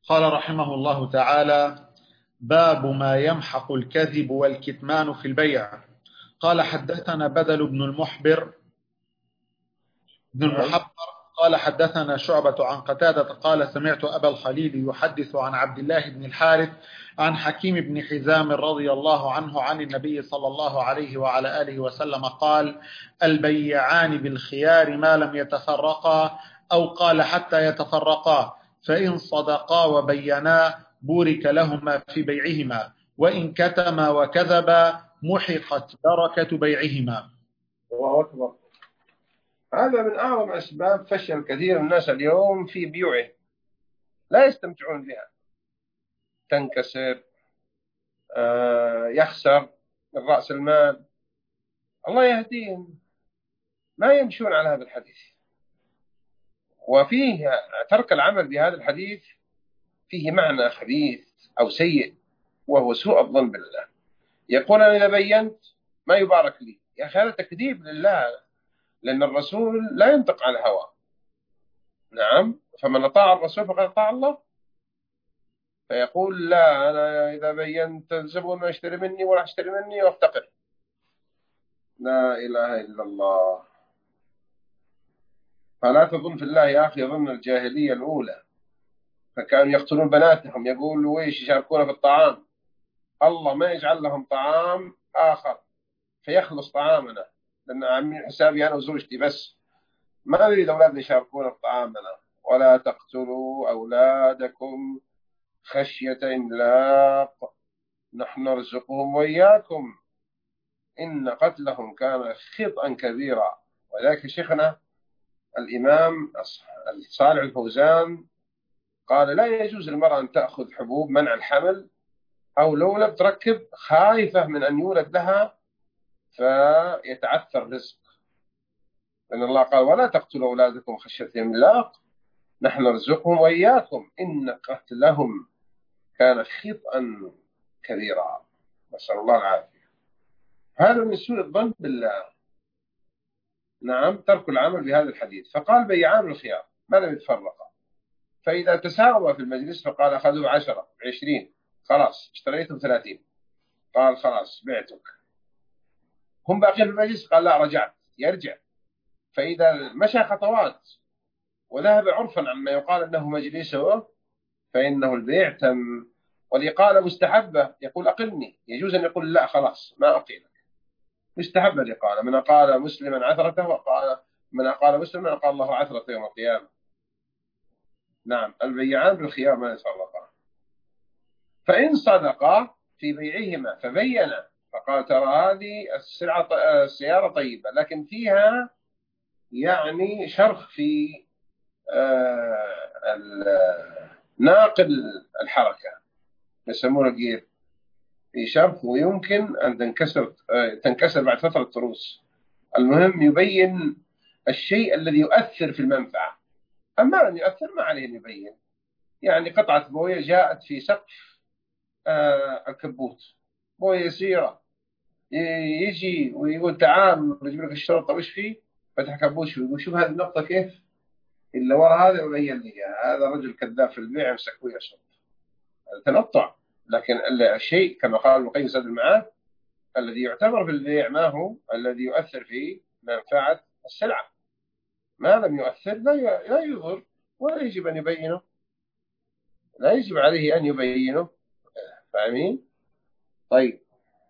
قال رحمه الله تعالى: باب ما يمحق الكذب والكتمان في البيع. قال حدثنا بدل بن المحبر قال حدثنا شعبة عن قتادة قال سمعت أبا الخليل يحدث عن عبد الله بن الحارث عن حكيم بن حزام رضي الله عنه عن النبي صلى الله عليه وعلى آله وسلم قال: البيعان بالخيار ما لم يتفرقا، أو قال حتى يتفرقا، فإن صدقا وبينا بورك لهما في بيعهما، وإن كتما وكذبا محقت بركة بيعهما. الله أكبر. هذا من أعظم أسباب فشل كثير من الناس اليوم في بيوعه، لا يستمتعون بها، تنكسر، يخسر من رأس المال. الله يهديهم، ما يمشون على هذا الحديث. وفيه ترك العمل بهذا الحديث فيه معنى خبيث أو سيء، وهو سوء الظن بالله. يقول أنا إذا بينت ما يبارك لي. يا أخي هذا تكذيب لله، لأن الرسول لا ينطق عن الهوى. نعم، فمن أطاع الرسول فقد أطاع الله. فيقول لا، أنا إذا بينت الزبون ما يشتري مني ولا يشتري مني وافتقر. لا إله إلا الله. فلا تظن في الله يا أخي ظن الجاهلية الأولى، فكانوا يقتلون بناتهم، يقولوا ويش يشاركون في الطعام، الله ما يجعل لهم طعام آخر فيخلص طعامنا، لأن عاملين حسابي أنا وزوجتي بس، ما نريد أولادنا يشاركون في طعامنا. ولا تقتلوا أولادكم خشية إملاق نحن نرزقهم وإياكم إن قتلهم كان خطأ كبيرا. وذلك شيخنا الإمام صالح الفوزان قال لا يجوز للمرأة أن تأخذ حبوب منع الحمل أو لولب تركب خايفة من أن يولد لها فيتعثر رزق، لأن الله قال ولا تقتلوا أولادكم خشية إملاق نحن نرزقهم وإياكم إن قتلهم كان خطأ كبيرا. نسأل الله العافية. هذا من سوء الظن بالله. نعم، ترك العمل بهذا الحديث. فقال بيعان الخيار ما لم يتفرقا، فإذا تساوى في المجلس فقال أخذوا 10 20، خلاص اشتريتم 30، قال خلاص بعتك. هم باقين في المجلس، قال لا رجعت، يرجع. فإذا مشى خطوات وذهب عرفا عما يقال أنه مجلسه فإنه البيع تم. والإقالة مستحبة، يقول أقلني، يجوز أن يقول لا خلاص ما أقيلك، مستحبة الإقالة. من أقال مسلما عثرته وقال من أقال مسلما أقال الله عثرته يوم القيامة. نعم، البيعان بالخيار ما يتفرقان. فإن صدقا في بيعهما فبينا فقال ترى هذه السيارة طيبة لكن فيها يعني شرخ في ناقل الحركة، يسمونه جير، في شرخ ويمكن أن تنكسر بعد فترة تروس. المهم يبين الشيء الذي يؤثر في المنفعة، أما لم يؤثر ما عليه أن يبين. يعني قطعة بوية جاءت في سقف الكبوت، بوية يسيرة، يجي ويقول تعال نجيب لك الشرطة وش فيه، فتح كبوت ويقول شوف هذه النقطة كيف اللي وراء هذا مبين لي، هذا رجل كذاب في البيع مسكوه يا شرطة. هذا تنطع. لكن الشيء كما قال ابن القيم زاد المعاد الذي يعتبر في البيع ما هو الذي يؤثر في منفعة السلعة، ما لم يؤثر لا يضر ولا يجب أن يبينه، لا يجب عليه أن يبينه. فاهمين؟ طيب،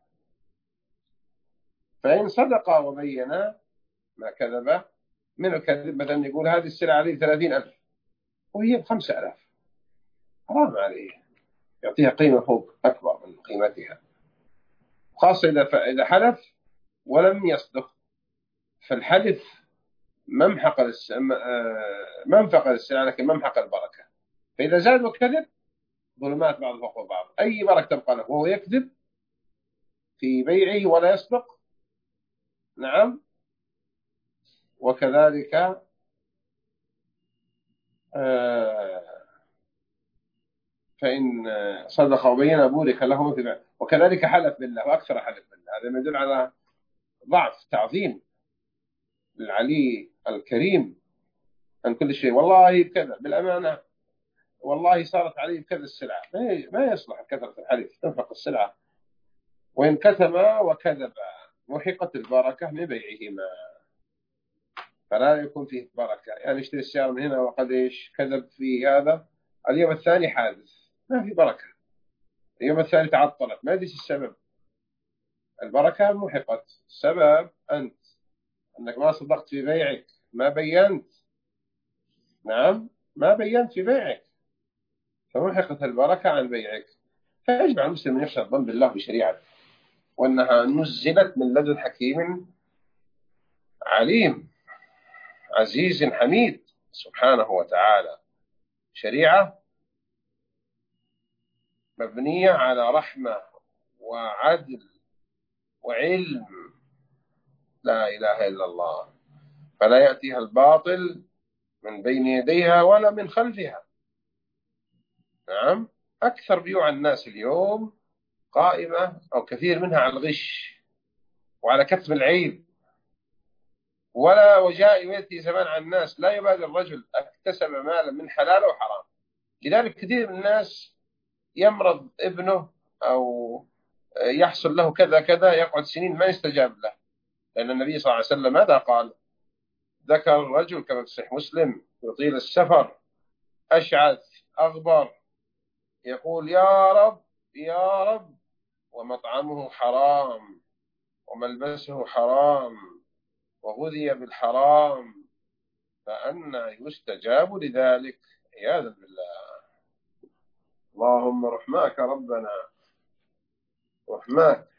فإن صدق وبينا ما كذب. من الكذب مثلا يقول هذه السلعة عليه 30,000 وهي ب5,000، حرام عليه، يعطيها قيمة فوق أكبر من قيمتها، خاصة إذا حلف ولم يصدق. فالحلف منفق للسلعة لكن ممحق البركة. فإذا زاد وكذب ظلمات بعض فوق بعض، أي بركة تبقى له وهو يكذب في بيعه ولا يصدق. نعم، وكذلك فإن صدق وبين بورك له في بيعه. وكذلك حلف بالله وأكثر حلف بالله، هذا يدل على ضعف تعظيم العلي الكريم عن كل شيء. والله كذا بالأمانة والله صارت عليه كذا السلعة، ما يصلح كثرة الحلف، تنفق السلعة. وإن كتما وكذبا محقت البركة من بيعهما، فلا يكون فيه بركة. يعني اشتري السيارة من هنا وقد إيش كذب في هذا، اليوم الثاني حادث، ما في بركة. اليوم الثاني تعطلت، ما أدري السبب. البركة محقت. السبب أنت أنك ما صدقت في بيعك، ما بينت. نعم، ما بينت في بيعك، فمحقت البركة عن بيعك. فيجب على المسلم أن يخشى الظن بالله بشريعته، وأنها نزلت من لدن حكيم عليم عزيز حميد سبحانه وتعالى. شريعة مبنية على رحمة وعدل وعلم، لا إله إلا الله. فلا يأتيها الباطل من بين يديها ولا من خلفها. نعم، أكثر بيوع الناس اليوم قائمة أو كثير منها على الغش وعلى كتم العيب، ولا وجاء يأتي زمان على الناس لا يبالي الرجل اكتسب مالا من حلال أو حرام. لذلك كثير من الناس يمرض ابنه أو يحصل له كذا كذا، يقعد سنين ما يستجاب له، لأن النبي صلى الله عليه وسلم ماذا قال؟ ذكر الرجل كما في صحيح مسلم يطيل السفر أشعث أغبر يقول يا رب يا رب، ومطعمه حرام وملبسه حرام وغذي بالحرام، فأنى يستجاب لذلك؟ عياذا بالله. اللهم رحماك ربنا، رحماك.